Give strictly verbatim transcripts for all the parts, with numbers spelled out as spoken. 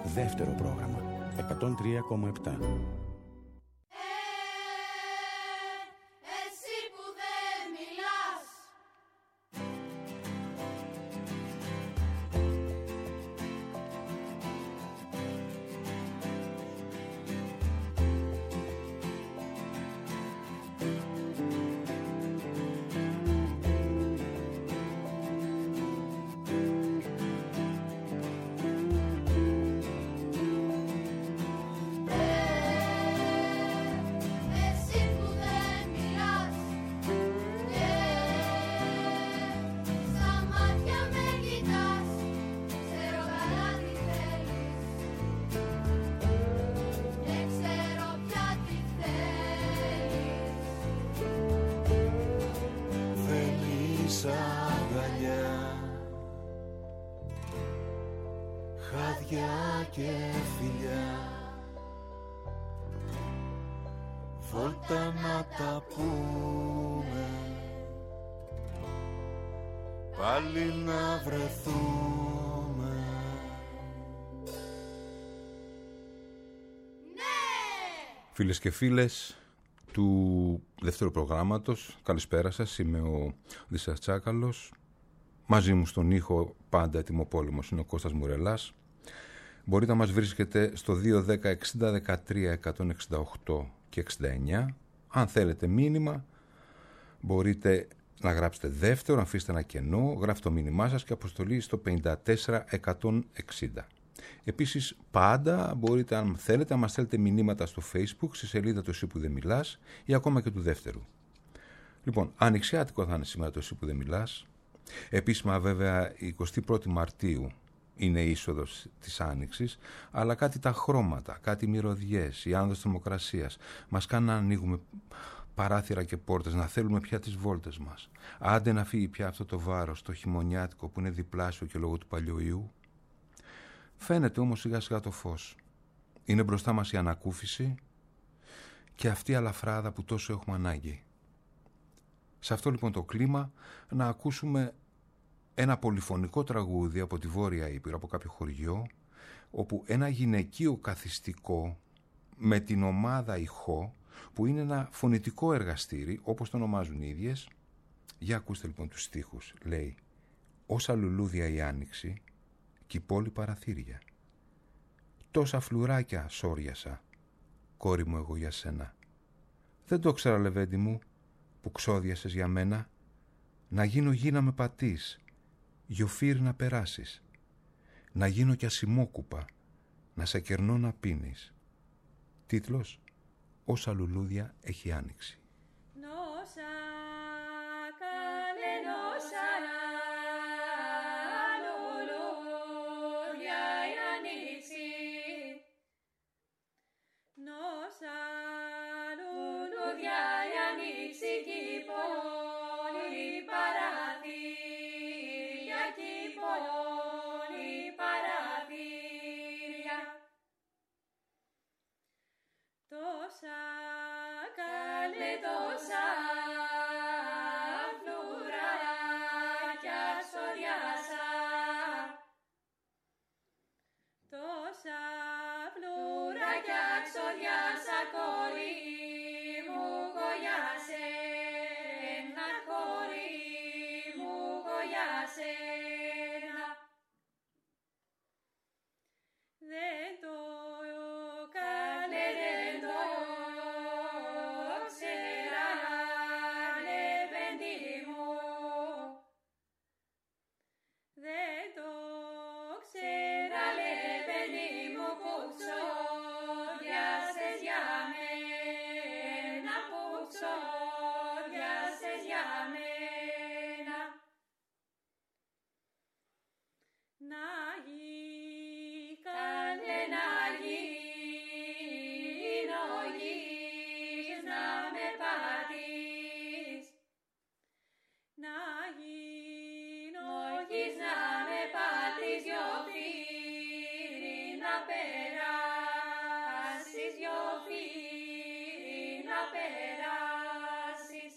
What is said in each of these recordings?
Δεύτερο πρόγραμμα εκατόν τρία κόμμα επτά. Πάλι να βρεθούμε. Ναι! Φίλες και φίλες του δεύτερου προγράμματος, καλησπέρα σας, είμαι ο Δίσας Τσάκαλος. Μαζί μου στον ήχο πάντα ετοιμοπόλεμος είναι ο Κώστας Μουρελάς. Μπορείτε να μας βρίσκετε στο δύο ένα μηδέν εξήντα δεκατρία εκατόν εξήντα οκτώ και εξήντα εννιά. Αν θέλετε μήνυμα μπορείτε να γράψετε δεύτερο, να αφήσετε ένα κενό, γράφετε το μήνυμά σας και αποστολή στο πενήντα τέσσερα εκατόν εξήντα. Επίσης πάντα μπορείτε, αν θέλετε, να μας στέλνετε μηνύματα στο Facebook, στη σελίδα του Εσύ που δεν μιλάς ή ακόμα και του δεύτερου. Λοιπόν, ανοιξιάτικο θα είναι σήμερα το Εσύ που δεν μιλάς. Επίσημα βέβαια η εικοστή πρώτη Μαρτίου είναι η είσοδος της Άνοιξης, αλλά κάτι τα χρώματα, κάτι μυρωδιές, η άνοδος της θερμοκρασίας μας κάνουν να ανοίγουμε παράθυρα και πόρτες, να θέλουμε πια τις βόλτες μας. Άντε να φύγει πια αυτό το βάρος, το χειμωνιάτικο που είναι διπλάσιο και λόγω του παλιοϊού. Φαίνεται όμως σιγά σιγά το φως. Είναι μπροστά μας η ανακούφιση και αυτή η αλαφράδα που τόσο έχουμε ανάγκη. Σε αυτό λοιπόν το κλίμα να ακούσουμε ένα πολυφωνικό τραγούδι από τη Βόρεια Ήπειρο, από κάποιο χωριό, όπου ένα γυναικείο καθιστικό με την ομάδα ηχό, που είναι ένα φωνητικό εργαστήρι, όπως το ονομάζουν οι ίδιες. Για ακούστε λοιπόν τους στίχους. Λέει: «Όσα λουλούδια η άνοιξη κι η πόλη παραθύρια. Τόσα φλουράκια σόριασα, κόρη μου εγώ για σένα. Δεν το ξέρα λεβέντη μου που ξόδιασες για μένα. Να γίνω γη να με πατείς, γιοφύρ να περάσεις. Να γίνω κι ασημόκουπα, να σε κερνώ να πίνεις». Τίτλος: «Όσα λουλούδια έχει άνοιξη». Νόσα, καλέ νόσα, λουλούδια η άνοιξη. Νόσα, λουλούδια η άνοιξη κι η πόλη παραθύρια, κι η πόλη παραθύρια. Τόσα καλέ τόσα φλουράκια σοριάσα, τόσα φλουράκια ξοδιάσα, κόρη μου εγώ για σένα, κόρη μου εγώ για σένα. Δεν το καλέ δεν το ξέρα λεβέντη μου, δεν το ξέρα λεβέντη μου που ξόδιασες για μένα, που ξόδιασες για μένα. Να γίνει καλέ να γίνω γης να με πατείς, να γίνω γης να με πατείς, γιοφύρι να περάσεις, γιοφύρι να περάσεις.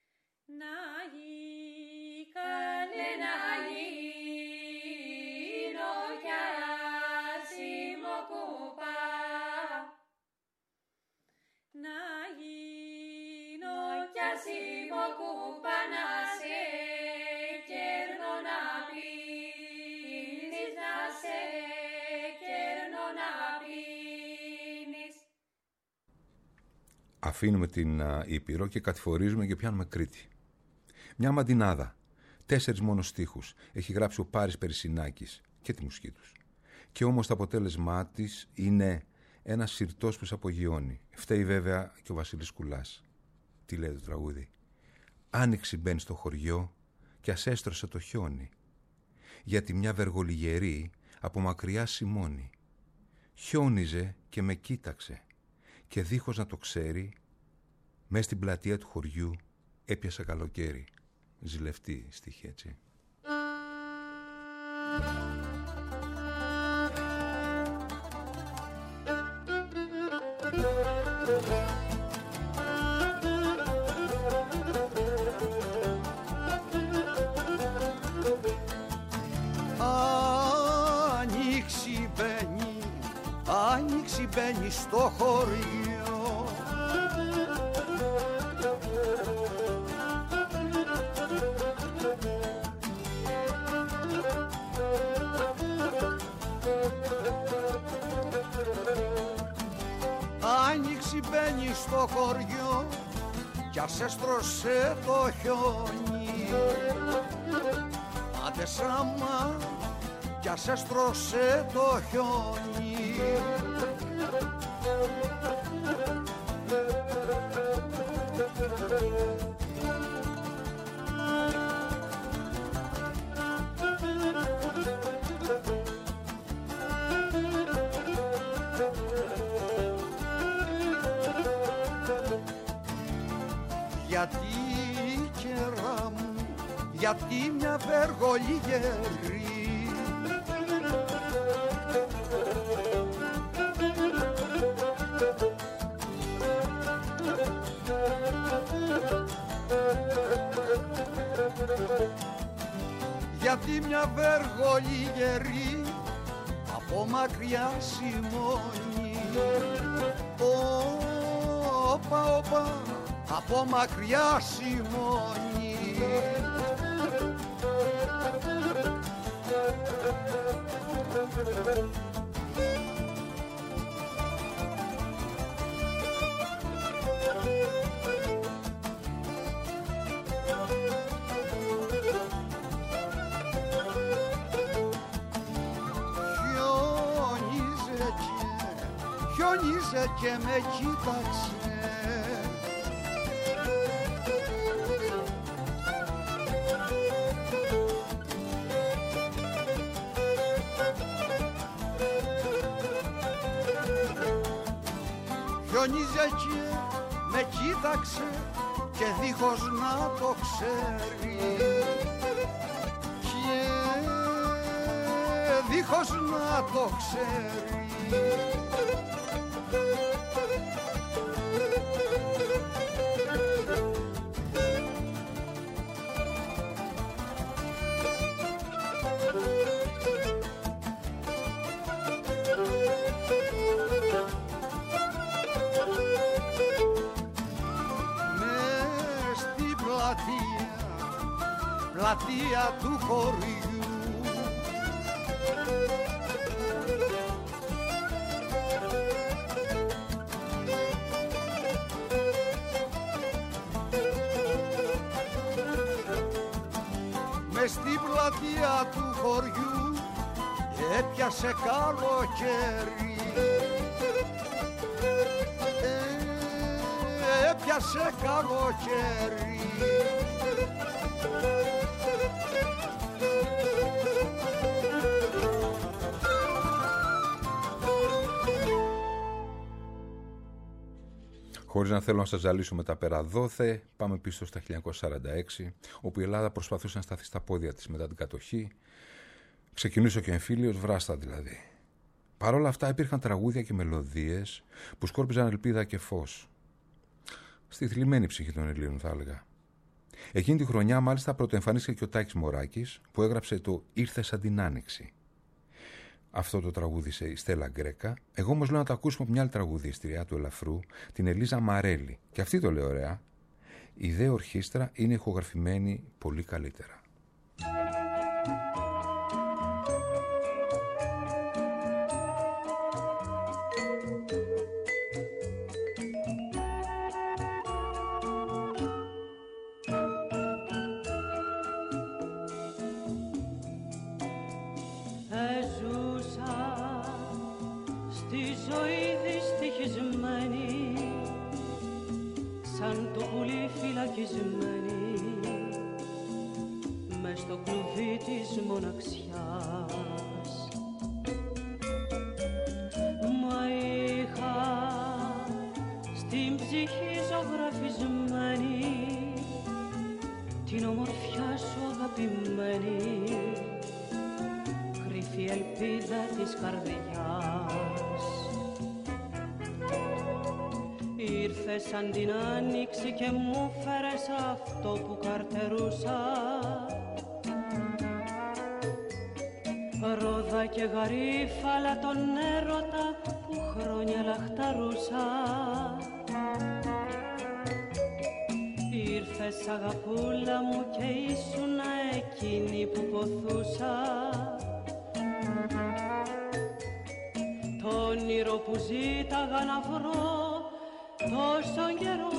Να γίνει καλέ να γίνω Αφήνουμε την α, Ήπειρο και κατηφορίζουμε και πιάνουμε Κρήτη. Μια μαντινάδα, τέσσερις μόνο στίχους, έχει γράψει ο Πάρης Περισσινάκης και τη μουσική τους. Και όμως το αποτέλεσμά της είναι ένας συρτός που σε απογειώνει. Φταίει βέβαια και ο Βασίλης Κουλάς. Τι λέει το τραγούδι? Άνοιξη μπαίνει στο χωριό και ας έστρωσε το χιόνι, γιατί μια βεργολιγερή από μακριά σημώνει. Χιόνιζε και με κοίταξε και δίχως να το ξέρει, μες στην πλατεία του χωριού έπιασε καλοκαίρι. Ζηλευτή στίχη, έτσι. Άνοιξη μπαίνει, άνοιξη μπαίνει στο χωριό, άνοιξη μπαίνει στο χωριό κι ας έστρωσε το χιόνι. Άντε σάμα κι ας έστρωσε το χιόνι. Γιατί καιρά μου, γιατί μια βεργολιγερή γιατί μια βεργολιγερή από μακριά σημώνει. Όπα, όπα, από μακριά σημώνει. Χιόνιζε και, χιόνιζε και με κοίταξε. Χιόνιζε και με κοίταξε και δίχως να το ξέρει, και δίχως να το ξέρει. Πλατεία του χωριού μες στην πλατεία του χωριού έπιασε καλοκαίρι, ε, έπιασε καλοκαίρι. Χωρίς να θέλω να σας ζαλίσω με τα πέρα δόθε, πάμε πίσω στα χίλια εννιακόσια σαράντα έξι, όπου η Ελλάδα προσπαθούσε να σταθεί στα πόδια της μετά την κατοχή. Ξεκινούσε και ο εμφύλιος, βράστα δηλαδή. Παρ' όλα αυτά υπήρχαν τραγούδια και μελωδίες που σκόρπιζαν ελπίδα και φως. Στη θλιμμένη ψυχή των Ελλήνων, θα έλεγα. Εκείνη τη χρονιά, μάλιστα, πρωτοεμφανίστηκε και ο Τάκης Μωράκης, που έγραψε το «Ήρθε σαν την Άνοιξη». Αυτό το τραγούδισε η Στέλλα Γκρέκα. Εγώ όμως λέω να το ακούσουμε από μια άλλη τραγουδίστρια του ελαφρού, την Ελίζα Μαρέλη. Και αυτή το λέει ωραία. Η δε ορχήστρα είναι ηχογραφημένη πολύ καλύτερα. ζωή δυστυχισμένη, σαν το πουλί φυλακισμένη, μες στο κλουβί της μοναξιάς. Μα είχα στην ψυχή ζωγραφισμένη την ομορφιά σου αγαπημένη, κρυφή ελπίδα της καρδιάς. Ήρθες σαν την άνοιξη και μου φέρες αυτό που καρτερούσα, ρόδα και γαρίφαλα τον έρωτα που χρόνια λαχταρούσα. Ήρθες αγαπούλα μου και ήσουνα εκείνη που ποθούσα, το όνειρο που ζήταγα να βρω τόσον καιρό.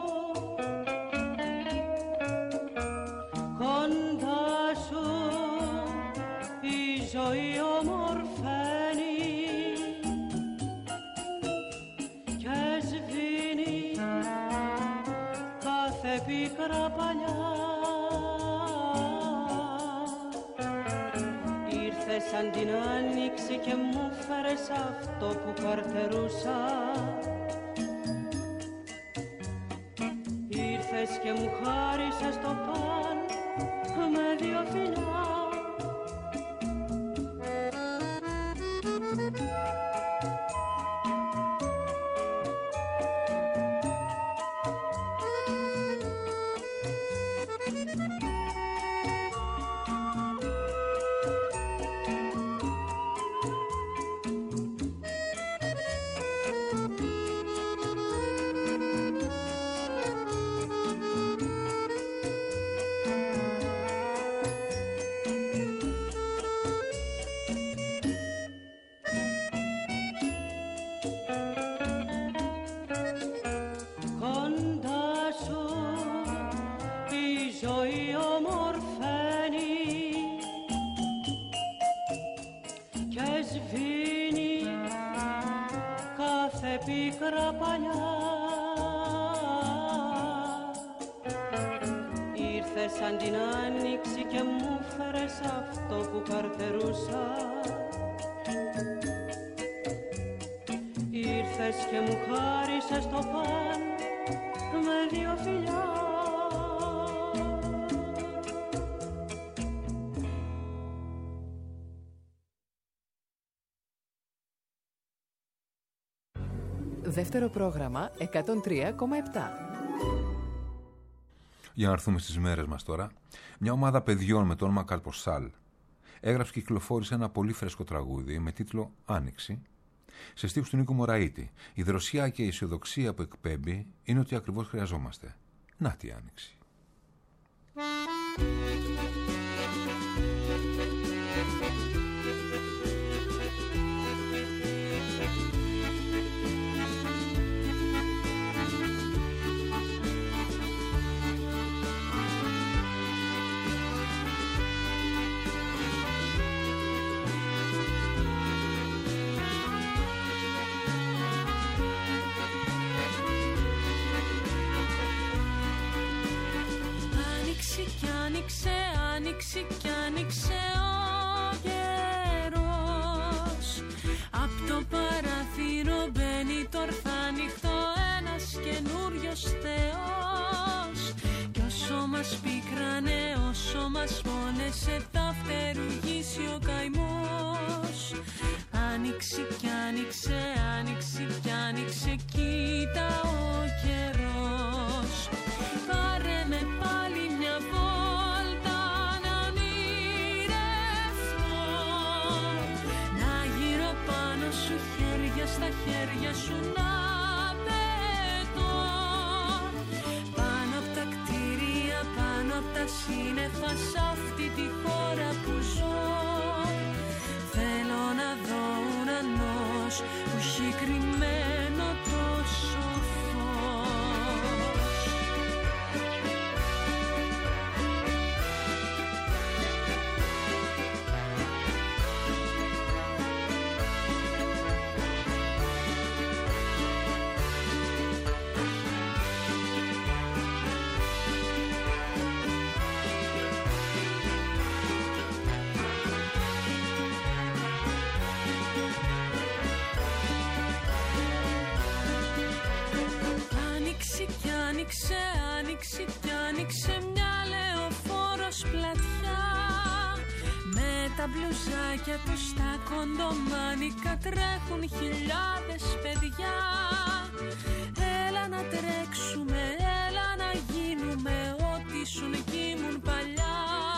Κοντά σου η ζωή ομορφαίνει και σβήνει κάθε πίκρα παλιά. Ήρθες σαν την άνοιξη και μου φέρες αυτό που καρτερούσα, ήρθες και μου χάρισες το παν με δύο φιλιά. Σαν την άνοιξη και μου φέρες αυτό που καρτερούσα, ήρθες και μου χάρισες το παν με δύο φιλιά. Δεύτερο πρόγραμμα εκατόν τρία κόμμα επτά. Για να έρθουμε στις μέρες μας τώρα, μια ομάδα παιδιών με το όνομα Καλποσάλ έγραψε και κυκλοφόρησε ένα πολύ φρέσκο τραγούδι με τίτλο «Άνοιξη», σε στίχους του Νίκου Μωραήτη. Η δροσιά και η αισιοδοξία που εκπέμπει είναι ότι ακριβώς χρειαζόμαστε. Να τη άνοιξη. Άνοιξε κι άνοιξε ο καιρός. Απ' το παράθυρο μπαίνει το ορθάνυχτο ένας καινούριος Θεός. Κι όσο μας πίκρανε, όσο μας πόνεσε, θα φτερουγήσει ο καημός. Άνοιξε κι άνοιξε, άνοιξε κι άνοιξε, κοίτα ο καιρός. Πάρε με πάλι μια βόλτα να ονειρευτώ, να γύρω πάνω σου χέρια στα χέρια σου να πετώ. Πάνω απ' τα κτίρια, πάνω απ' τα σύννεφα, σ' αυτή τη χώρα που ζω, θέλω να δω ουρανός που έχει κρυμμένο τόσο φως. άνοιξε, άνοιξε κι άνοιξε μια λεωφόρος πλατιά. Με τα μπλουζάκια τους στα κοντομάνικα τρέχουν χιλιάδες παιδιά. Έλα να τρέξουμε, έλα να γίνουμε ό,τι σου γήμουν παλιά.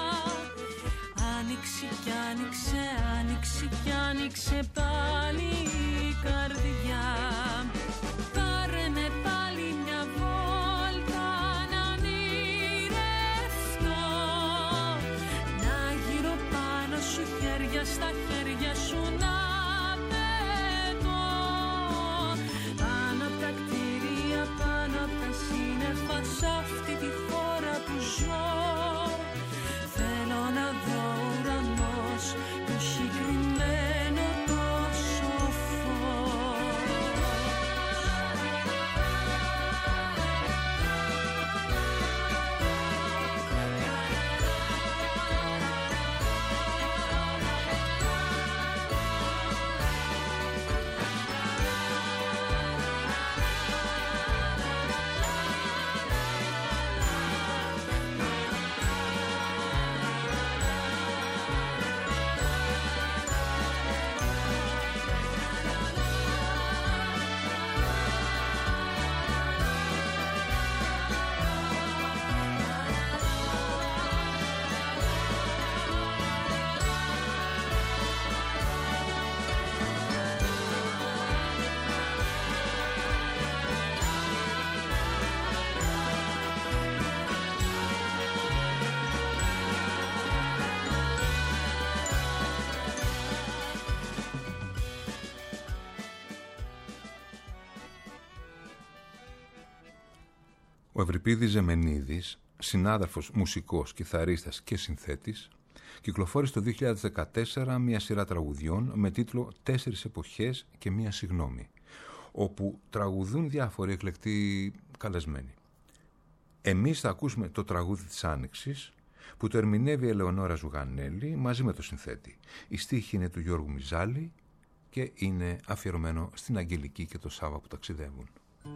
Άνοιξε κι άνοιξε, άνοιξε κι άνοιξε πάλι η καρδιά. Πάρε με πάλι μια βόλτα να ονειρευτώ, να γύρω πάνω σου χέρια στα χέρια σου να πετώ. Πάνω απ' τα κτίρια, πάνω απ' τα σύννεφα, σ' αυτή τη χώρα που ζω. Θέλω να δω ουρανός το συγκεκριμένο τόσο φως. Ο Ευρυπίδης Ζεμενίδης, συνάδελφος μουσικός, κιθαρίστας και συνθέτης, κυκλοφόρησε το δύο χιλιάδες δεκατέσσερα μια σειρά τραγουδιών με τίτλο «Τέσσερις εποχές και μία συγγνώμη», όπου τραγουδούν διάφοροι εκλεκτοί καλεσμένοι. Εμείς θα ακούσουμε το τραγούδι της Άνοιξης, που το ερμηνεύει η Ελεονόρα Ζουγανέλη μαζί με το συνθέτη. Η στίχη είναι του Γιώργου Μιζάλη και είναι αφιερωμένο στην Αγγελική και το Σάββα που ταξιδεύουν.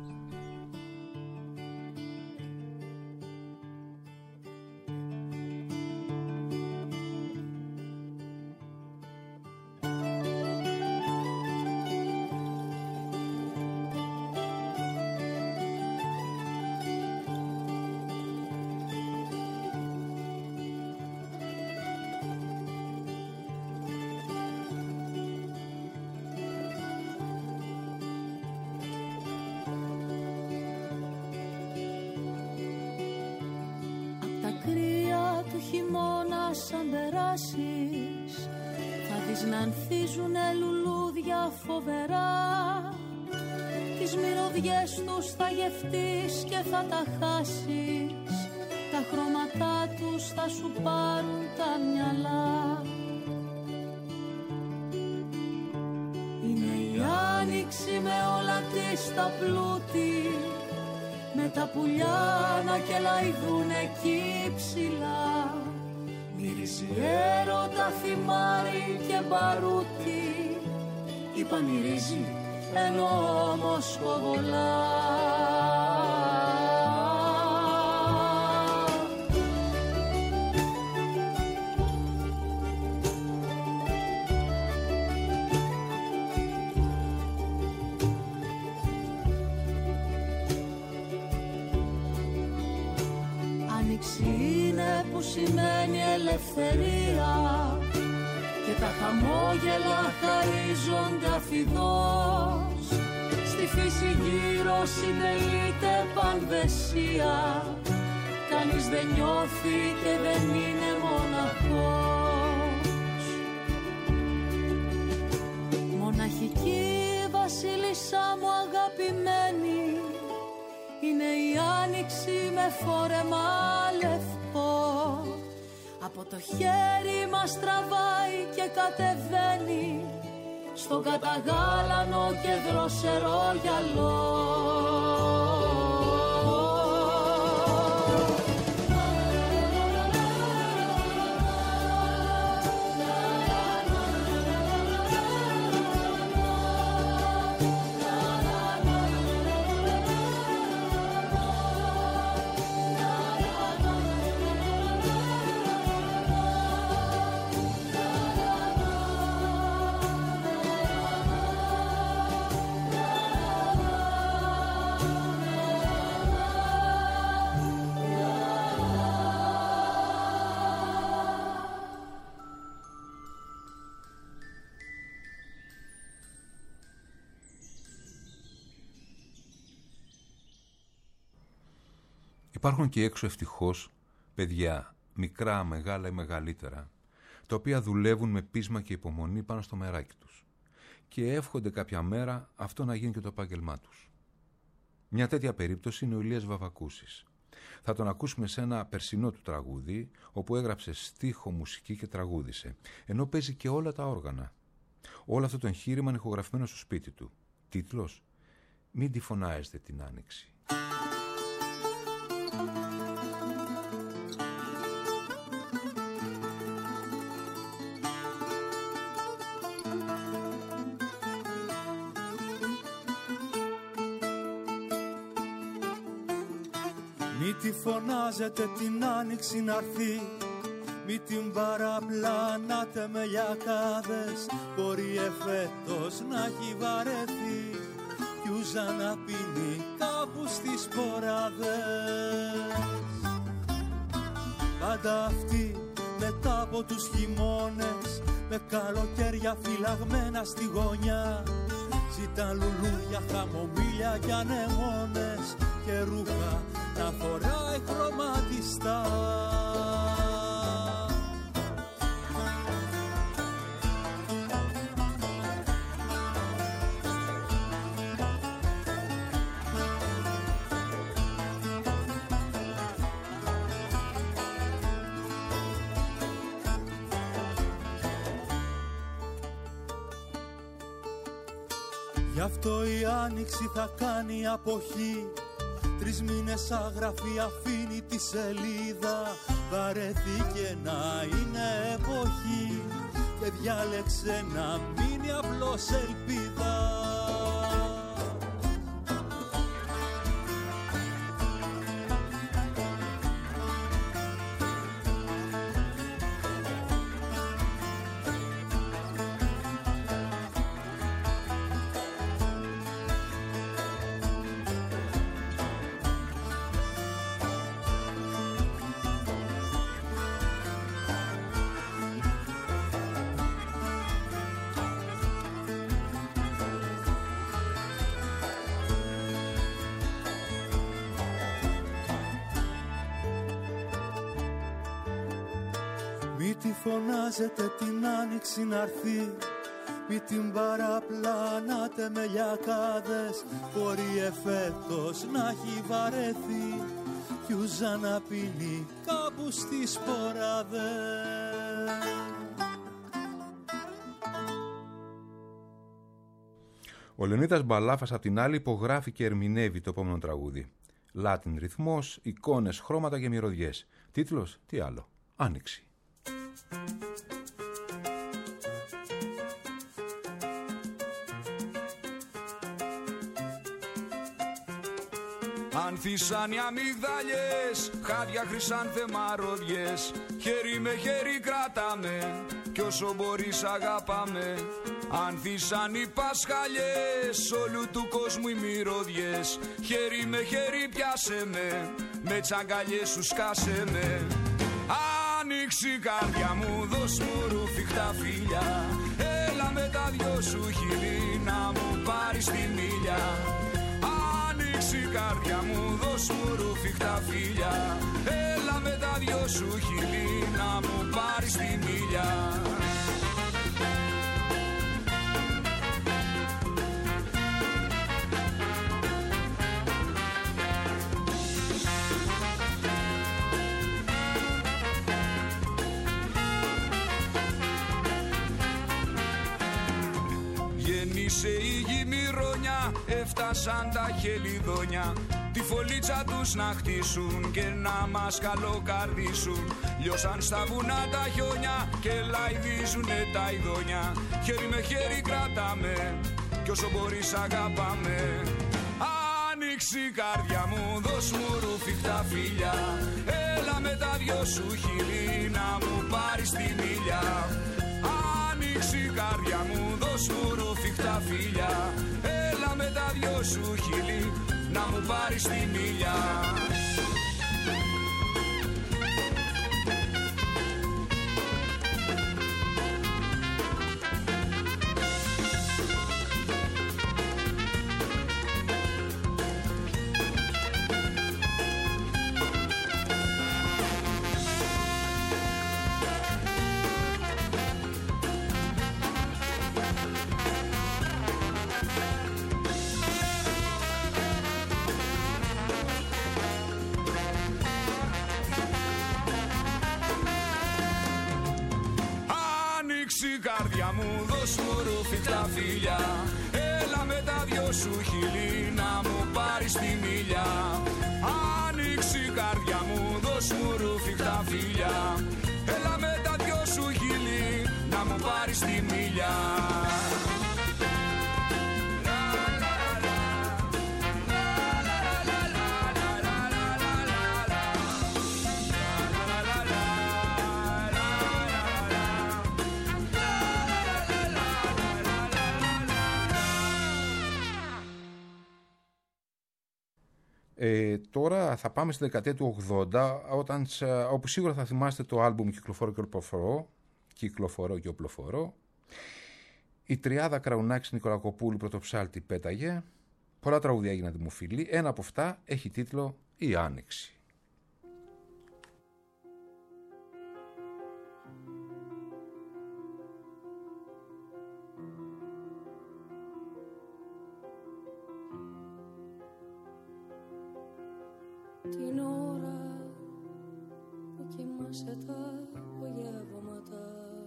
σαν περάσεις θα δεις να ανθίζουνε λουλούδια φοβερά. Τις μυρωδιές τους θα γευτείς και θα τα χάσεις, τα χρώματά τους θα σου πάρουν τα μυαλά. Είναι η άνοιξη με όλα της τα πλούτη, με τα πουλιά να κελαϊδούν εκεί ψηλά. Μυρίζει έρωτα, θυμάρι και μπαρούτι, ή πανηρίζει ενώ όμως κοβολά. Άνοιξη είναι που σημαίνει ελευθερία και τα χαμόγελα χαρίζονται αφιδώς. Στη φύση γύρω συντελείται πανδεσία, κανείς δεν νιώθει και δεν είναι μοναχός. Μοναχική βασίλισσα μου αγαπημένη, είναι η άνοιξη με φόρεμα λευκό. Από το χέρι μας τραβάει και κατεβαίνει στον καταγάλανο και δροσερό γυαλό. Υπάρχουν και έξω ευτυχώς παιδιά, μικρά, μεγάλα ή μεγαλύτερα, τα οποία δουλεύουν με πείσμα και υπομονή πάνω στο μεράκι τους και εύχονται κάποια μέρα αυτό να γίνει και το επάγγελμά τους. Μια τέτοια περίπτωση είναι ο Ηλίας Βαβακούσης. Θα τον ακούσουμε σε ένα περσινό του τραγούδι, όπου έγραψε στίχο, μουσική και τραγούδισε, ενώ παίζει και όλα τα όργανα. Όλο αυτό το εγχείρημα είναι ηχογραφημένο στο σπίτι του. Τίτλος «Μην τη φωνάζετε την Άνοιξη». Μη τη φωνάζετε την Άνοιξη να'ρθεί, μη την παραπλανάτε με λιακάδες. Μπορεί εφέτος να έχει βαρεθεί κι ούζα να πίνει κάπου στις ποράδες. Πάντα αυτή μετά από τους χειμώνες, με καλοκαίρια φυλαγμένα στη γωνιά, ζητά λουλούδια, χαμομήλια κι ανεμόνες και ρούχα να φοράει χρωματιστά. Γι' αυτό η Άνοιξη θα κάνει αποχή, τρεις μήνες άγραφη αφήνει τη σελίδα. Βαρέθηκε να είναι εποχή και διάλεξε να μείνει απλώς ελπίδα. Μη τη φωνάζετε την Άνοιξη να'ρθεί, μη την παραπλανάτε με λιακάδες. Μπορεί εφέτος να έχει βαρεθεί κι ούζα να πίνει κάπου στις ποράδες. Ο Λεωνίδας Μπαλάφας απ' την άλλη υπογράφει και ερμηνεύει το επόμενο τραγούδι. Λάτιν ρυθμός, εικόνες, χρώματα και μυρωδιές. Τίτλος, τι άλλο, Άνοιξη. Ανθίσαν οι αμυγδαλιές, χάδια χρυσάνθεμα ροδιές. Χέρι με χέρι κράταμε κι όσο μπορείς αγάπαμε. Ανθίσαν οι πασχαλιές, όλου του κόσμου οι μυρωδιές. Χέρι με χέρι πιάσε με, με τσαγκαλιές σου σκάσε με. Άνοιξη καρδιά μου, δώσ' μου ρουφιχτά φιλιά. Έλα με τα δυο σου χείλη να μου πάρεις τη μίλια. Άνοιξη καρδιά μου, δώσ' μου ρουφιχτά φιλιά. Έλα με τα δυο σου χείλη να μου πάρεις τη μίλια. Γεννήσε η γη μυρώνια, έφτασαν τα χελιδόνια. Τη φωλίτσα τους να χτίσουν και να μας καλοκαρδίσουν. Λιώσαν στα βουνά τα χιόνια και λαϊδίζουνε τα ειδόνια. Χέρι με χέρι κρατάμε κι όσο μπορείς αγάπαμε. Άνοιξη καρδιά μου, δώσ' μου ρουφιχτά φιλιά. Έλα με τα δυο σου χείλη να μου πάρεις τη μίλια. Άνοιξη καρδιά μου, δώσ' μου ρουφιχτά φιλιά. Έλα με τα δυο σου χείλη να μου πάρεις τη μίλια. καρδιά μου, δώσ' μου ρουφιχτά φιλιά. Έλα με τα δυο σου χείλη να μου πάρεις τη μιλιά. Άνοιξη καρδιά μου, δώσ' μου ρουφιχτά φιλιά. Έλα με τα δυο σου χείλη να μου πάρεις τη μιλιά. Ε, τώρα θα πάμε στη δεκαετία του ογδόντα, όταν, όπου σίγουρα θα θυμάστε το άλμπουμ Κυκλοφορώ και Οπλοφορώ, Κυκλοφορώ και Οπλοφορώ. Η τριάδα Κραουνάκης Νικολακοπούλου Πρωτοψάλτη πέταγε. Πολλά τραγούδια έγιναν δημοφιλή. Ένα από αυτά έχει τίτλο «Η Άνοιξη». Την ώρα που κοιμάσαι τα απογεύματα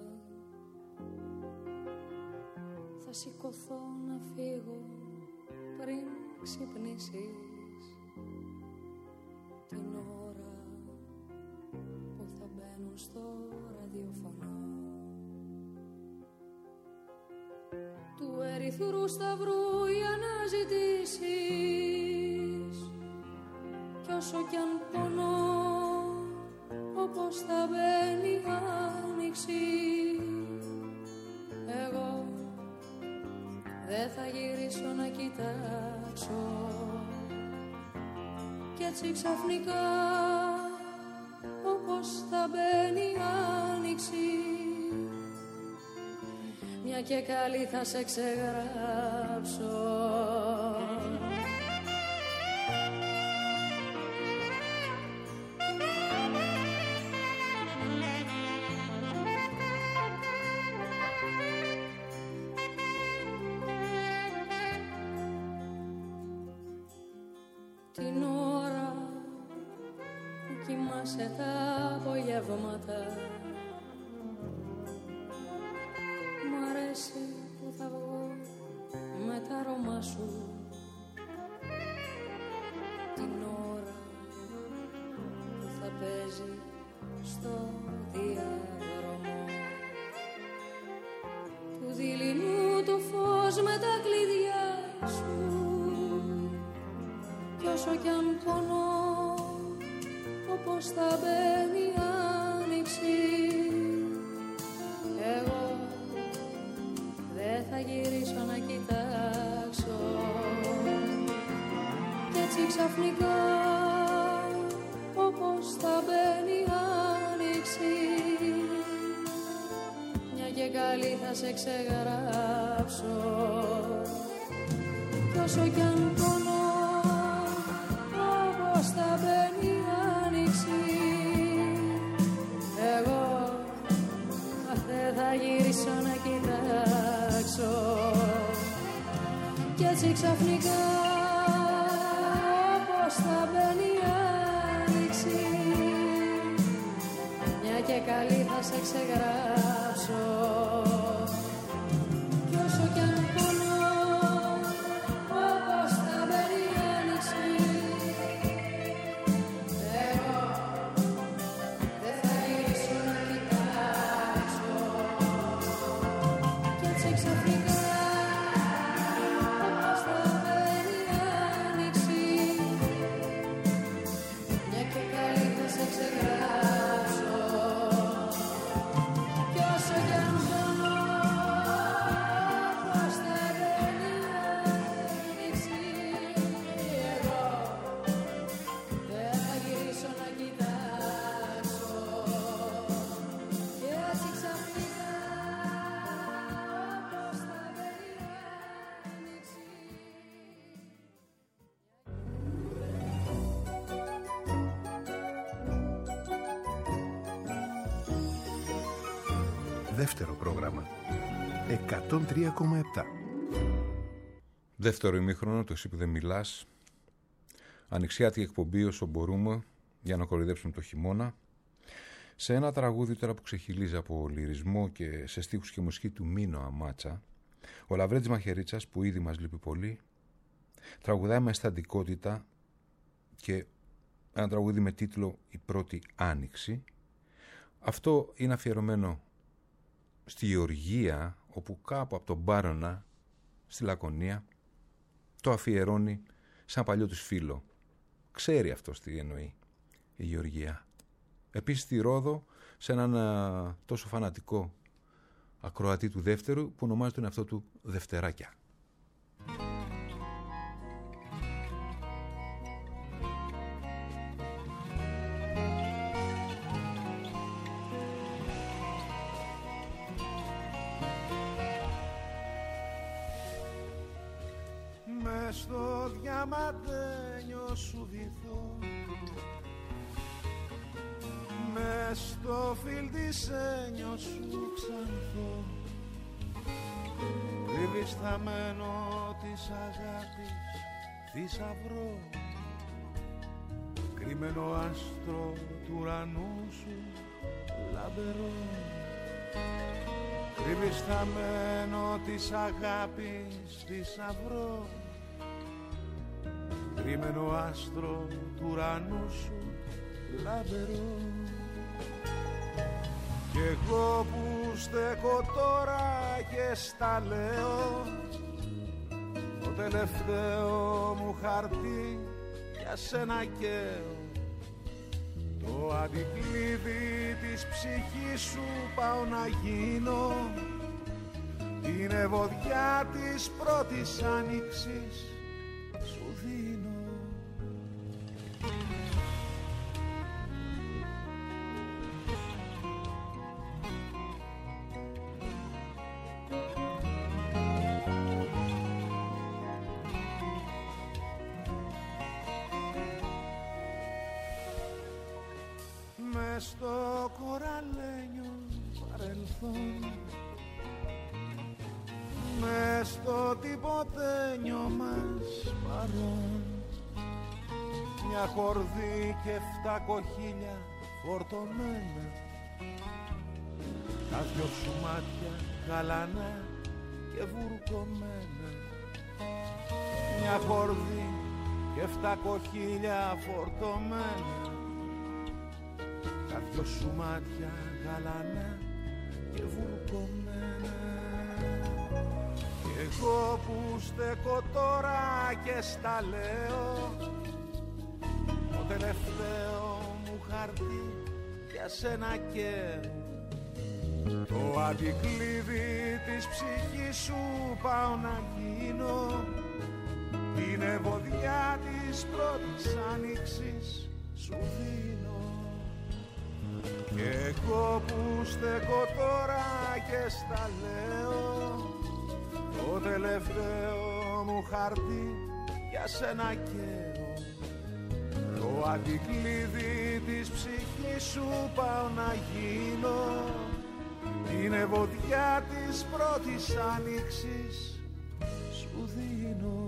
θα σηκωθώ να φύγω πριν ξυπνήσεις. Την ώρα που θα μπαίνουν στο ραδιοφωνό του Ερυθρού Σταυρού οι αναζητήσεις. Κι όσο κι αν πονώ, όπως θα μπαίνει η άνοιξη, εγώ δεν θα γυρίσω να κοιτάξω. Κι έτσι ξαφνικά, όπως θα μπαίνει η άνοιξη, μια και καλή θα σε ξεγράψω. Την ώρα που κοιμάσαι τα απογεύματα μ' αρέσει που θα βγω με τα αρώμα σου. Την ώρα που θα παίζει στο διάδρομο του δειλινού το φως με τα κλειδιά σου. Κι όσο κι αν πονώ, όπως θα μπαίνει η άνοιξη, εγώ δεν θα γυρίσω να κοιτάξω. Κι έτσι ξαφνικά, όπως θα μπαίνει η άνοιξη, μια και καλή θα σε ξεγράψω. Κι όσο κι αν πονώ, θα μπαίνει η άνοιξη, εγώ δεν θα γυρίσω να κοιτάξω. Κι έτσι ξαφνικά, όπως θα μπαίνει η άνοιξη, μια και καλή θα σε ξεγράψω. Κι όσο κι αν πονώ, όπως θα μπαίνει η άνοιξη, Δεύτερο πρόγραμμα εκατόν τρία κόμμα επτά. Δεύτερο ημίχρονο, το εσύ που δεν μιλάς. Ανοιξιάτικη εκπομπή όσο μπορούμε για να κοροϊδέψουμε το χειμώνα. Σε ένα τραγούδι τώρα που ξεχυλίζει από λυρισμό και σε στίχους και μουσική του Μίνο Αμάτσα, ο Λαβρέντης Μαχαιρίτσας, που ήδη μας λείπει πολύ, τραγουδάει με αισθαντικότητα και ένα τραγούδι με τίτλο «Η πρώτη άνοιξη». Αυτό είναι αφιερωμένο στη Γεωργία, όπου κάπου από τον Μπάρονα στη Λακωνία το αφιερώνει σαν παλιό τους φίλο. Ξέρει αυτός τι εννοεί η Γεωργία. Επίσης στη Ρόδο, σε έναν α, τόσο φανατικό ακροατή του δεύτερου που ονομάζει τον εαυτό του Δευτεράκια. Μες στο διαμαντένιο σου βυθό, μες στο φιλτισένιο σου ξανθώ, κρύβεις θαμένο της αγάπης θησαυρό, κρυμμένο άστρο του ουρανού σου λαμπερό, κρύβεις θαμένο της αγάπης θησαυρό, κρυμμένο άστρο του ουρανού σου λαμπερό. Κι εγώ που στέκω τώρα και στα λέω, το τελευταίο μου χαρτί για σένα καίω, το αντικλείδι της ψυχής σου πάω να γίνω, την ευωδιά της πρώτης άνοιξης σου δίνω. Μες στο κοραλένιο παρελθόν, μες στο τυποτένιο μας παρόν, μια χορδή και εφτά κοχύλια φορτωμένα, τα δυο σου μάτια γαλανά και βουρκωμένα, μια χορδή και εφτά κοχύλια φορτωμένα, τα δυο σου μάτια γαλανά και βουρκωμένα. Κι εγώ που στέκω τώρα και στα λέω, το τελευταίο μου χαρτί για σένα καίω, το αντικλείδι της ψυχής σου πάω να γίνω, την ευωδιά της πρώτης άνοιξης σου δίνω. Κι εγώ που στέκω τώρα και στα λέω, το τελευταίο μου χαρτί για σένα καίω, το αντικλείδι της ψυχής σου πάω να γίνω, την ευωδιά της πρώτης άνοιξης σου δίνω.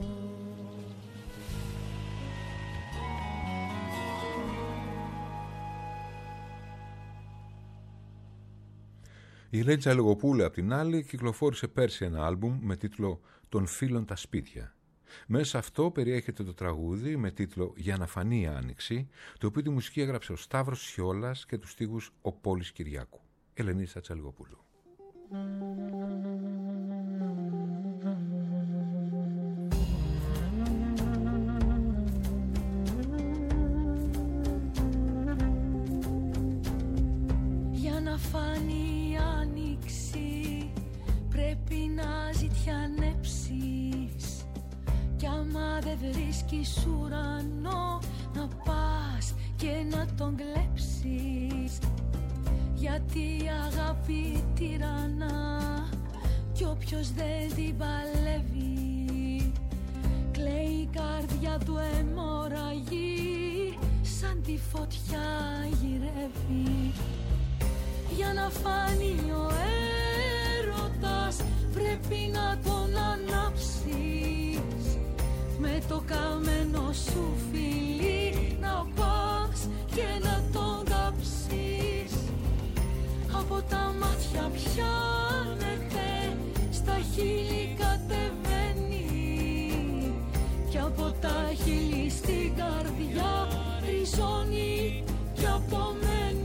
Η Ρέτζα Λογοπούλου απ' την άλλη κυκλοφόρησε πέρσι ένα άλμπουμ με τίτλο «Των φίλων τα σπίτια». Μέσα σε αυτό περιέχεται το τραγούδι με τίτλο «Για να φανεί η άνοιξη», το οποίο τη μουσική έγραψε ο Σταύρος Σιόλας και τους στίχους ο Πόλης Κυριάκου. Ελενίσσα Τσαλιγοπούλου. Για να φανεί η άνοιξη πρέπει να ζητιανέψεις, κι άμα δεν βρίσκεις ουρανό να πας και να τον κλέψεις, γιατί η αγάπη τυραννά κι όποιος δεν την παλεύει κλαίει η καρδιά του αιμορραγεί, σαν τη φωτιά γυρεύει. Για να φανεί ο έρωτας πρέπει να τον ανάψεις, με το καμένο σου φιλί να πας και να τον κάψεις. από τα μάτια πιάνεται, στα χείλη κατεβαίνει κι από τα χείλη στην καρδιά ριζώνει κι απομένει.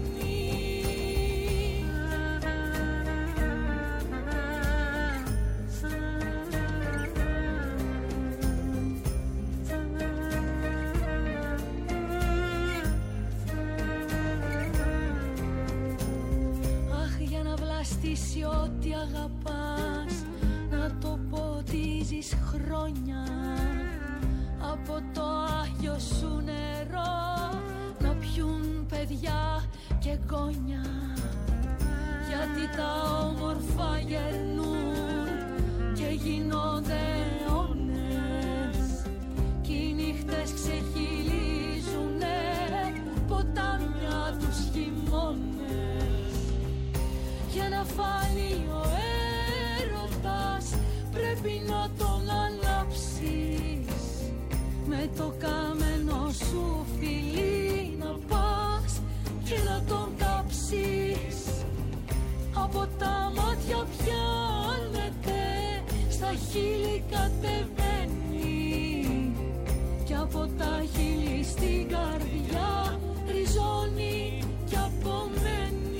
Στήσει ό,τι αγαπάς, να το ποτίζεις χρόνια από το άγιο σου νερό, να πιούν παιδιά και γόνια, γιατί τα όμορφα γερνούν και γίνονται αιώνες κι οι νύχτες ξεχυλίζουνε ποτάμια τους χειμώνες. Για να φάνει ο έρωτας πρέπει να τον ανάψεις, με το καμένο σου φιλί να πας και να τον κάψεις. Από τα μάτια πιάνεται, στα χείλη κατεβαίνει και από τα χείλη στην καρδιά ριζώνει κι απομένει.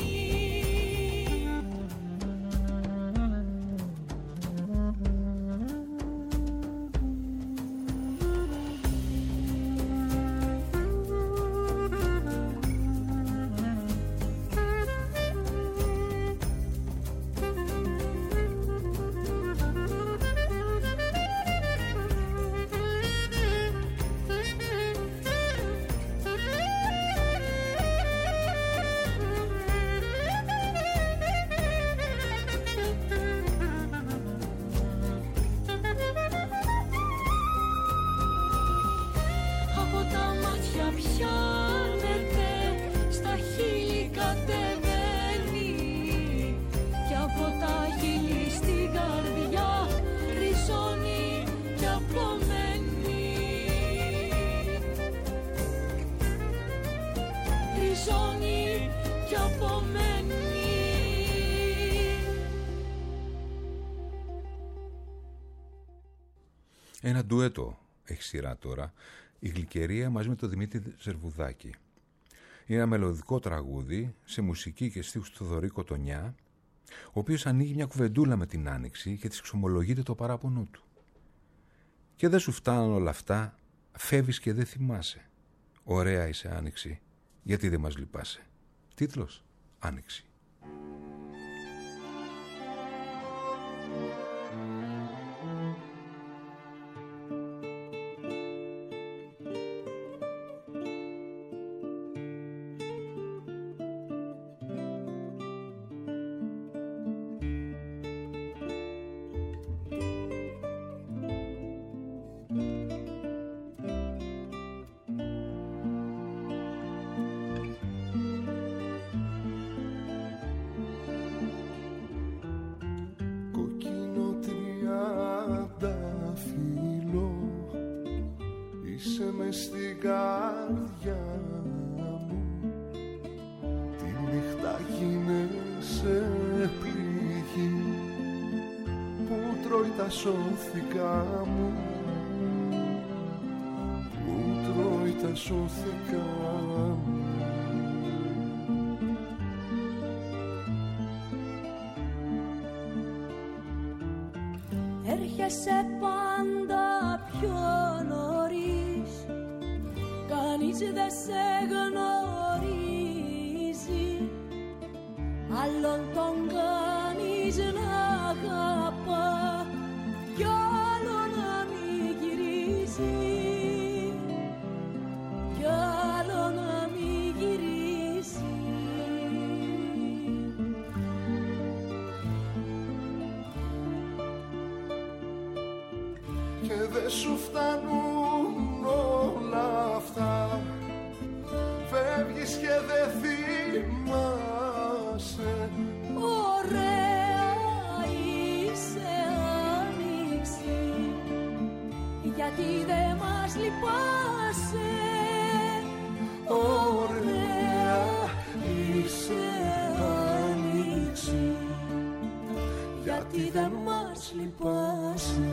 Ένα ντουέτο έχει σειρά τώρα, η Γλυκερία μαζί με τον Δημήτρη Ζερβουδάκη. Είναι ένα μελωδικό τραγούδι σε μουσική και στίχους του Θοδωρή Κοτονιά, ο οποίος ανοίγει μια κουβεντούλα με την Άνοιξη και της εξομολογείται το παράπονο του. Και δεν σου φτάνουν όλα αυτά, φεύγεις και δεν θυμάσαι. Ωραία είσαι Άνοιξη, γιατί δεν μας λυπάσαι. Τίτλος Άνοιξη. Σώθηκα μου, που τρώει τα σώθηκα μου. Έρχεσαι πάντα πιο νωρίς, κανείς δεν σε γνωρίζει, άλλον τον κάνεις να αγαπά κι άλλο να μην γυρίζει, κι άλλο να μην γυρίζει. Και δεν σου φτάνουν όλα αυτά, φεύγεις και δεν θυμάσαι. Ωραία είσαι Άνοιξη, γιατί δεν μας λυπάσαι. Ωραία είσαι Άνοιξη. γιατί δεν μας λυπάσαι.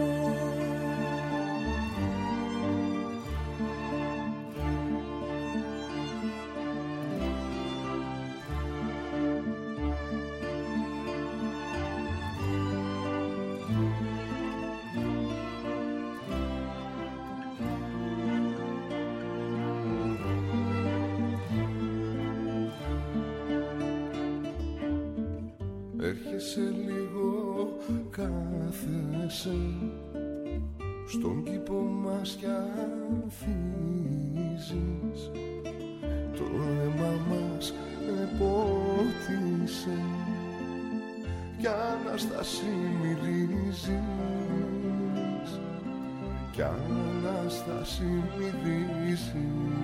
Έρχεσαι λίγο, κάθεσαι στον κήπο μας κι αφήσεις το αίμα μας επότισε κι Ανάσταση μυρίζεις, κι Ανάσταση μυρίζεις.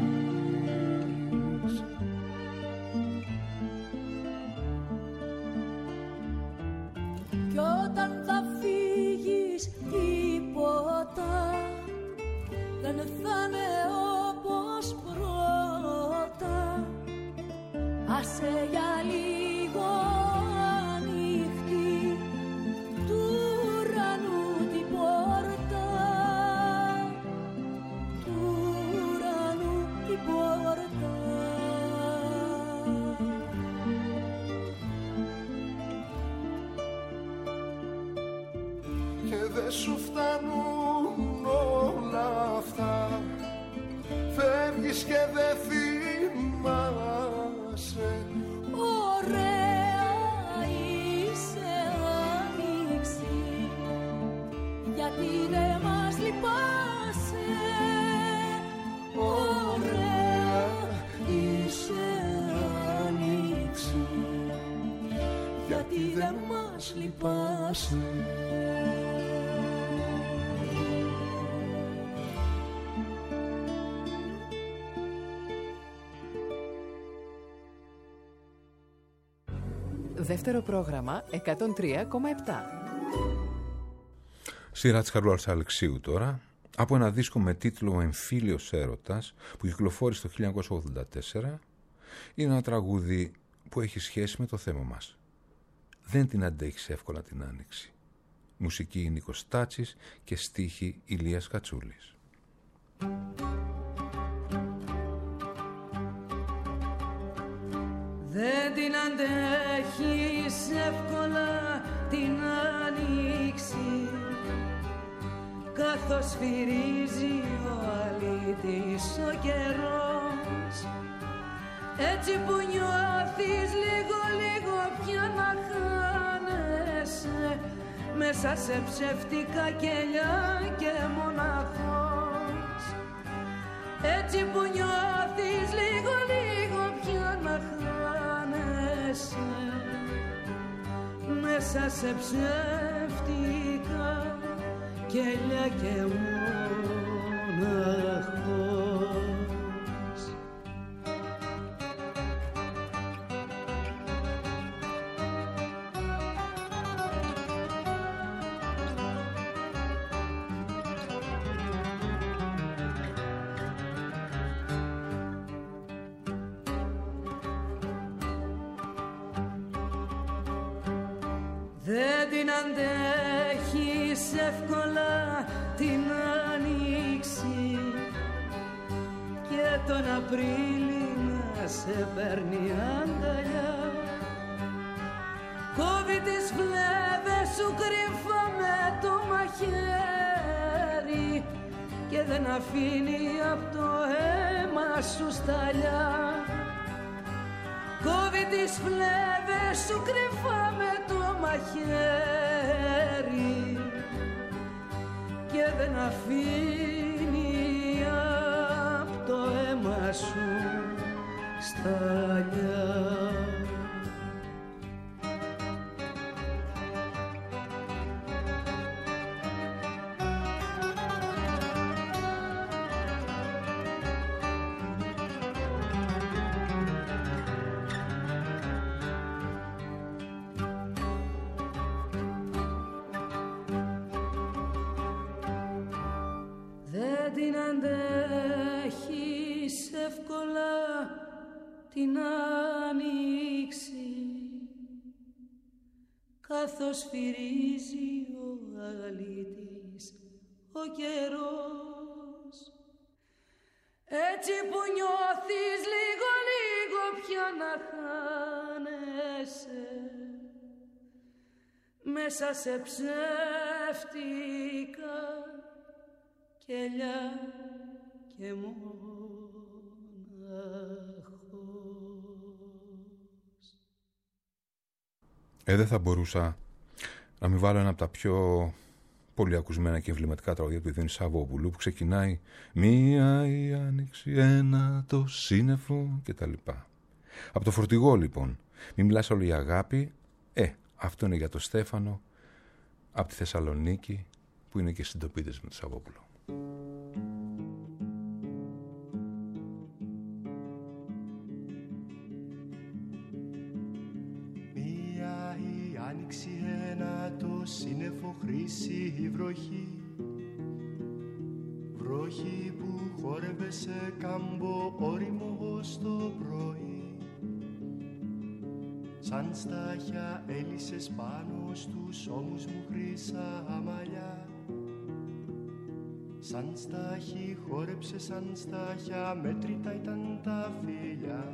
Κι όταν θα φύγεις τίποτα δεν θα είναι όπως πρώτα. Άσε για λίγο ανοιχτή του ουρανού την πόρτα, του ουρανού την πόρτα. Και δεν σου φτάνουν όλα αυτά, φεύγεις και δεν θυμάσαι. Ωραία είσαι άνοιξη, γιατί δεν μας λυπάσαι. Ωραία είσαι άνοιξη, γιατί δεν μας λυπάσαι. Δεύτερο πρόγραμμα εκατόν τρία κόμμα επτά. Σειρά της Χαρούλας Αλεξίου τώρα, από ένα δίσκο με τίτλο «Εμφύλιος έρωτας» που κυκλοφόρησε το χίλια εννιακόσια ογδόντα τέσσερα. Είναι ένα τραγούδι που έχει σχέση με το θέμα μας. Δεν την αντέχεις εύκολα την άνοιξη. Μουσική Νίκος Στάτσης και στίχη Ηλίας Κατσούλης. Δεν την αντέχεις εύκολα την άνοιξη, καθώς σφυρίζει ο αλήτης ο καιρός. Έτσι που νιώθεις λίγο λίγο πια να χάνεσαι μέσα σε ψεύτικα κελιά και μοναχός. Έτσι που νιώθεις λίγο λίγο πια να χάνεσαι μέσα σε ψεύτικα κελιά και μοναχός. Δεν την αντέχεις εύκολα την άνοιξη και τον Απρίλη να σε παίρνει αγκαλιά. Κόβει τις φλέβες σου κρύφα με το μαχαίρι και δεν αφήνει απ' το αίμα σου σταλιά. Κόβει τις φλέβες σου κρυφά με το μαχαίρι και δεν αφήνει απ' το αίμα σου σταλιά. Δεν την αντέχεις εύκολα την άνοιξη, καθώς φυρίζει ο αλήτης ο καιρός. Έτσι που νιώθεις λίγο λίγο πια να χάνεσαι μέσα σε ψεύτικα κελιά και μοναχός. Ε, δεν θα μπορούσα να μην βάλω ένα από τα πιο πολύ ακουσμένα και εμβληματικά τραγωδία του Ιδρύνη Σαββόπουλου, που ξεκινάει «Μία η άνοιξη, ένα το σύννεφο» κτλ. Από το φορτηγό λοιπόν, «Μην μιλάς όλο για αγάπη», ε, αυτό είναι για το Στέφανο από τη Θεσσαλονίκη, που είναι και συντοπίτες με το Σαββόπουλο. Μία η άνοιξη, ένα το σύννεφο, χρύση η βροχή, βροχή που χόρευε σε κάμπο όριμο ως το πρωί, σαν στάχια έλυσες πάνω στους ώμους μου χρύσα μαλλιά, σαν στάχι χόρεψε, σαν στάχια μέτρητα ήταν τα φίλια.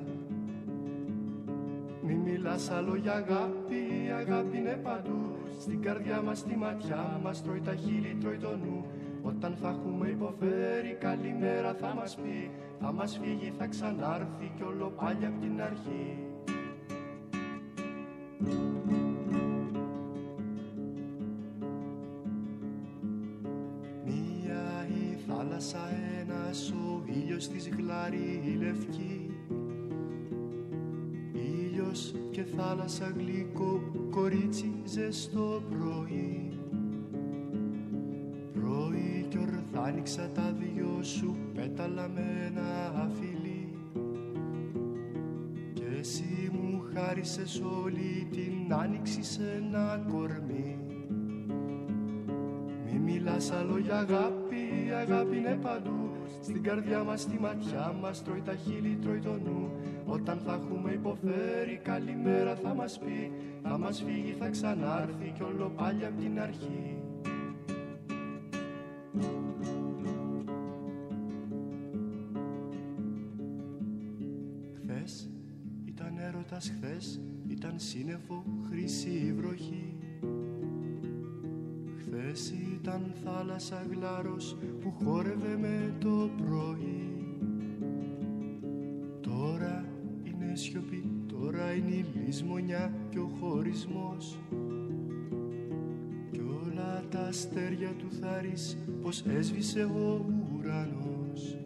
Μη μιλάς άλλο για αγάπη, η αγάπη είναι παντού, στην καρδιά μας, στη ματιά μας, τρώει τα χείλη, τρώει το νου. Όταν θα έχουμε υποφέρει, καλημέρα θα μας πει, θα μας φύγει, θα ξανάρθει κι όλο πάλι απ' την αρχή. Μία η θάλασσα, ένας ο ήλιος της γλάρη η λευκή, ήλιος και θάλασσα γλυκό, κορίτσι ζεστό πρωί, πρωί κι ορθά άνοιξα τα δυο σου πέταλα με ένα φιλί, και εσύ μου χάρισες όλη την άνοιξη σε ένα κορμί. Μη μιλάς άλλο για αγάπη, η αγάπη είναι παντού, στην καρδιά μας, στη ματιά μας, τρώει τα χείλη, τρώει το νου. Όταν θα έχουμε υποφέρει, καλημέρα θα μας πει, θα μας φύγει, θα ξανάρθει κι όλο πάλι απ' την αρχή. Χθες ήταν έρωτας, χθες ήταν σύννεφο, χρυσή η βροχή, χθες ήταν θάλασσα γλάρος που χόρευε με το πρωί. Τώρα είναι σιωπή, τώρα είναι η λησμονιά και ο χωρισμός, κι όλα τα αστέρια του θάρρης πως έσβησε ο ουρανός.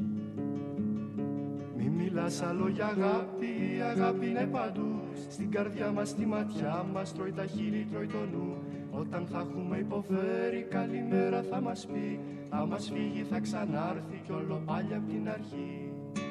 Μη μιλάς άλλο για αγάπη, η αγάπη είναι παντού, στην καρδιά μας, στη ματιά μας, τρώει τα χείλη, τρώει το νου. Όταν θα έχουμε υποφέρει, καλημέρα θα μας πει, θα μας φύγει, θα ξανάρθει κι όλο πάλι απ' την αρχή.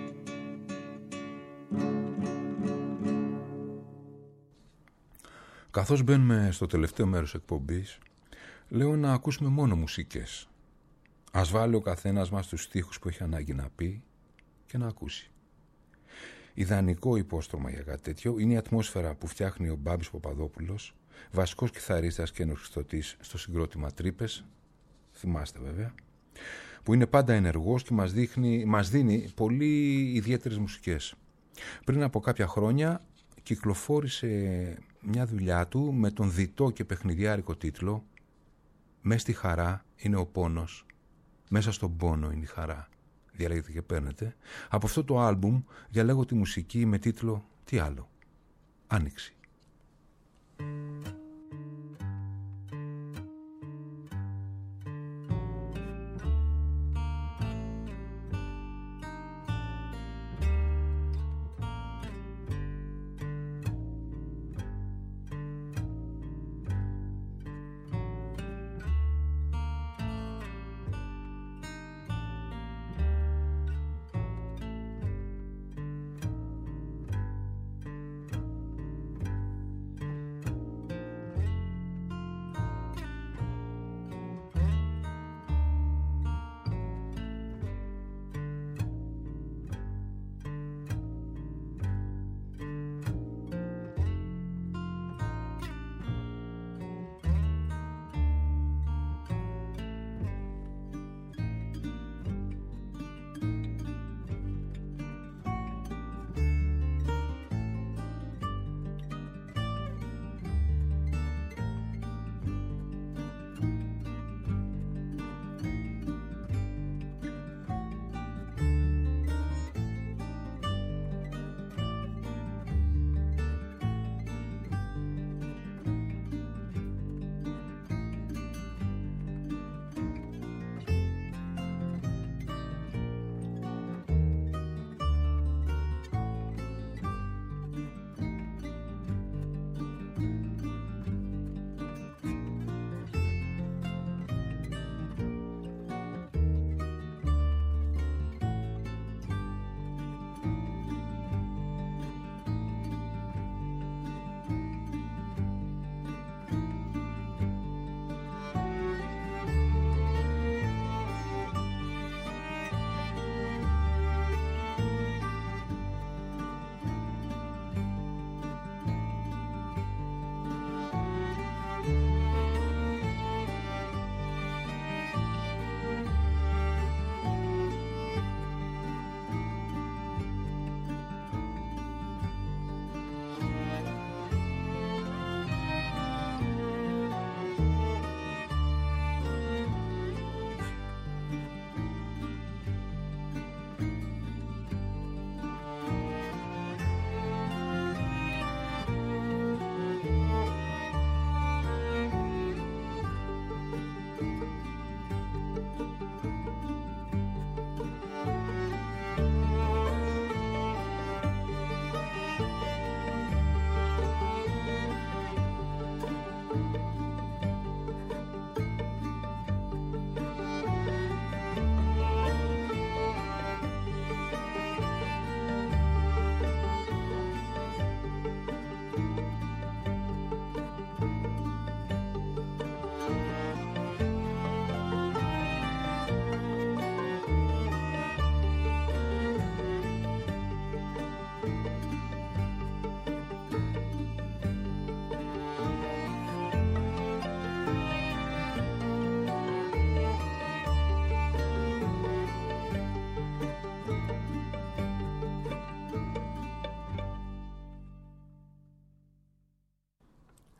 Καθώς μπαίνουμε στο τελευταίο μέρος εκπομπής, λέω να ακούσουμε μόνο μουσικές. Ας βάλει ο καθένας μας τους στίχους που έχει ανάγκη να πει και να ακούσει. Ιδανικό υπόστρωμα για κάτι τέτοιο είναι η ατμόσφαιρα που φτιάχνει ο Μπάμπης Παπαδόπουλος, βασικός κιθαρίστας και ενορχιστρωτής στο συγκρότημα Τρύπες, θυμάστε βέβαια, που είναι πάντα ενεργός και μας, δείχνει, μας δίνει πολύ ιδιαίτερες μουσικές. Πριν από κάποια χρόνια κυκλοφόρησε μια δουλειά του με τον διτό και παιχνιδιάρικο τίτλο «Μες στη χαρά είναι ο πόνος, μέσα στον πόνο είναι η χαρά». Διαλέγετε και παίρνετε. Από αυτό το άλμπουμ διαλέγω τη μουσική με τίτλο «Τι άλλο, Άνοιξη».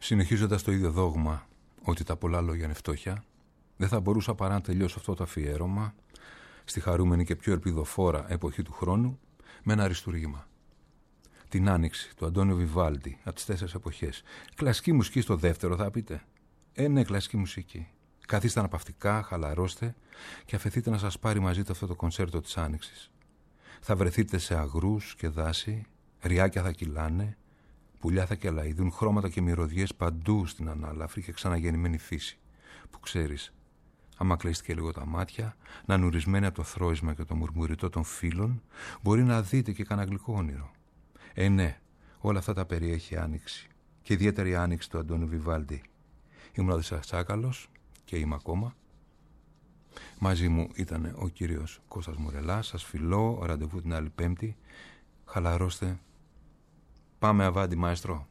Συνεχίζοντας το ίδιο δόγμα ότι τα πολλά λόγια είναι φτώχεια, δεν θα μπορούσα παρά να τελειώσω αυτό το αφιέρωμα στη χαρούμενη και πιο ελπιδοφόρα εποχή του χρόνου με ένα αριστούργημα. Την Άνοιξη του Αντώνιο Βιβάλντι από τις τέσσερις εποχές. Κλασική μουσική στο δεύτερο θα πείτε. Ε, ναι, κλασική μουσική. Καθίστε αναπαυτικά, χαλαρώστε και αφαιθείτε να σας πάρει μαζί το αυτό το κονσέρτο της Άνοιξης. Θα βρεθείτε σε αγρούς και δάση, ριάκια θα κυλάνε, πουλιά θα κελαηδούν, χρώματα και μυρωδιές παντού στην ανάλαφρη και ξαναγεννημένη φύση. Που ξέρεις, άμα κλείστηκε λίγο τα μάτια, να νουρισμένοι από το θρώισμα και το μουρμουριτό των φύλων, μπορεί να δείτε και κανένα γλυκό όνειρο. Ε, ναι, όλα αυτά τα περιέχει η Άνοιξη. Και ιδιαίτερη Άνοιξη του Αντώνιου Βιβάλντι. Ήμουν ο Οδυσσέας Τσάκαλος και είμαι ακόμα. Μαζί μου ήταν ο κύριος Κώστας Μουρελάς. Σας φιλώ, ραντεβού την άλλη Πέμπτη. Χαλαρώστε. Πάμε αβάντι, μαέστρο.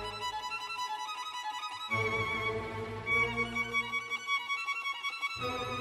Thank you.